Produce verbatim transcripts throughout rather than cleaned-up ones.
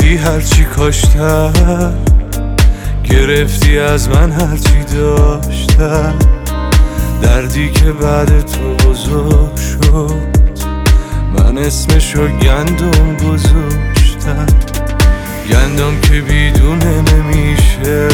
رفتی هرچی کاشتم، گرفتی از من هرچی داشتم. دردی که بعد تو بزرگ شد، من اسمشو گندم گذاشتم. گندم که بیدونه نمیشه،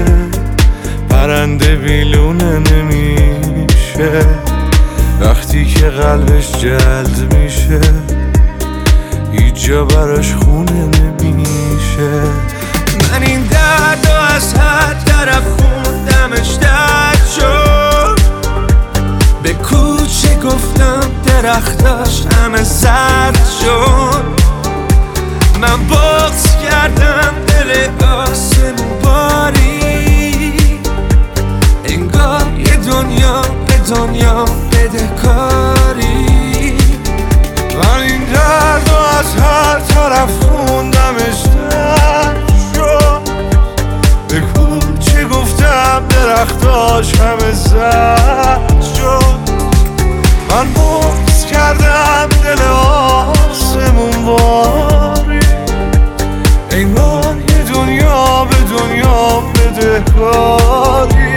پرنده بیلونه نمیشه. وقتی که قلبش جلد میشه، هیچ جا براش خونه نمیشه. من این درد رو از هر طرف خوندمش درد شد. به کوچه گفتم درختاش همه زرد شد. من بغض کردم دل آسمون باری، انگار یه دنیا به دنیا بدهکاری. من این درد رو از هر طرف خوندمش درد شد. به کوچه گفتم درختاش همه زرد شد. من بغض کردم دل آسمون باری، انگار یه دنیا به دنیا بدهکاری.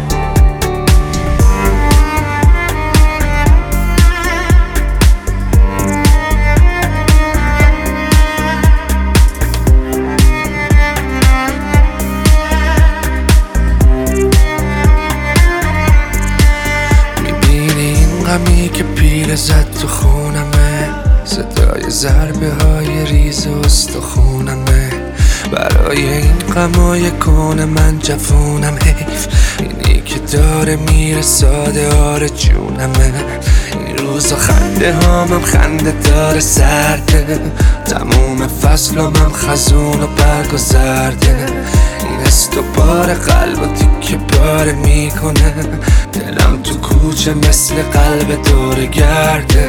غمی که پیله زد تو خونمه، صدای ضربه های ریز استخونمه. برای این غمای کون من جفونم حیف، اینی که داره میره ساده آره جونمه. این روزا خنده هامم خنده داره سرده، تموم فصلامم خزون و برگ و زرده. این است و بار قلب و تیکه پاره میکنه، دلم تو کوچه مثل قلب دور گرده.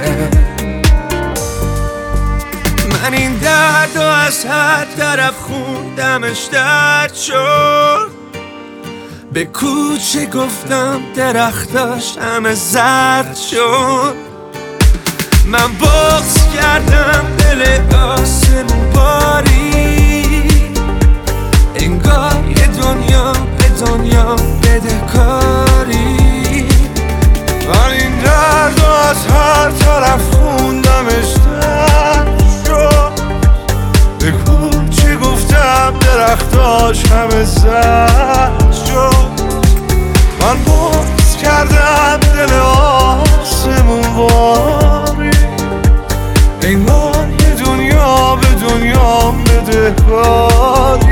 من این درد رو از هر طرف خوندمش درد شد. به کوچه گفتم درختاش همه زرد شد. من بغض کردم دل آسمون باری، انگار یه دنیا به دنیا بدهکاری. من این درد رو از هر طرف خوندمش درد شد. به کوچه گفتم درختاش همه زرد شد. من بغض کردم دل آسمون باری، انگار یه دنیا به دنیا بدهکاری.